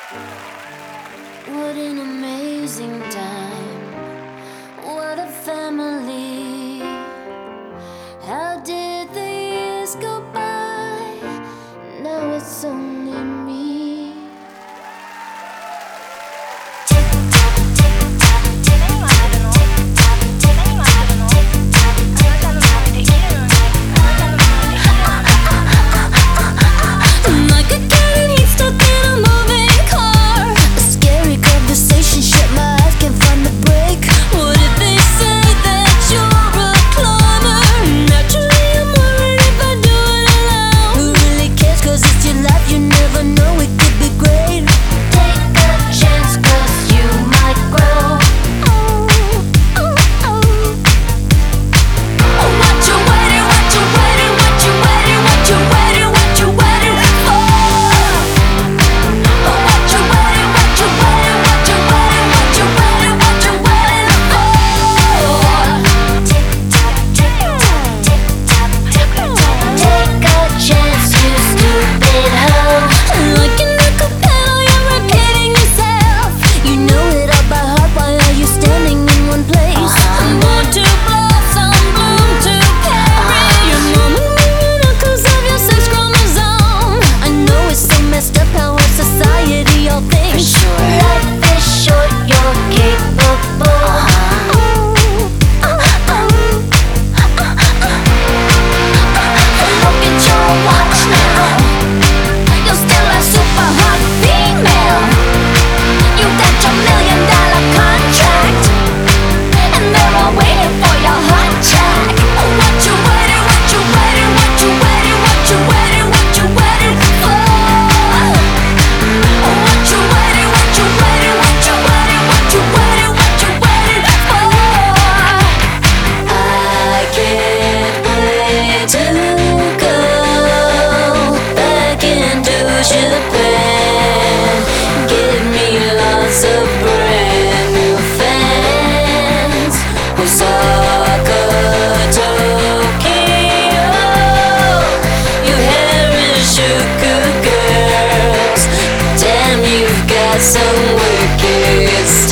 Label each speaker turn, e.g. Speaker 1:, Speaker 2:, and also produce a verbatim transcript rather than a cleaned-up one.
Speaker 1: What an amazing time. What a family. How did the years go by? Now it's only me. Like a cat he's stuck in a moving car. A scary conversation, shit, my eyes can't find the break. What if they say that you're a climber? Naturally I'm worried if I do it alone. Who really cares, cause it's your life, you never know, it could be great. Take a chance, cause you might grow. Oh, oh, oh. What you waiting, what you waiting, what you waiting, what you waiting, what you waiting for? What you waiting, what you waiting, what you waiting, what you waiting, what you waiting for? Tick tock, tick tock, tick tock, tick tock. Take a chance, you stupid hoe. Like an acapella, you're repeating yourself. You know it all by heart, why are you standing in one place? I'm born to blossom, bloom to carry. Your mama moving up cause of your sex chromosome. I know it's so messed up how our society all thinks. Life is short, you're capable. Oh, oh, oh. Look at your watch now. You're still a super hot female. You got your million dollar contract, and they're all waiting for your hot check. What you waiting, what you waiting, what you waiting, what you waiting, what you waiting for? What you waiting, what you waiting, what you waiting, what you waiting, what you waiting for? I can't wait to go back into Japan. Give me lots of brand new fans. Osaka, Tokyo, your Harajuku girls. Damn, you've got some wicked style.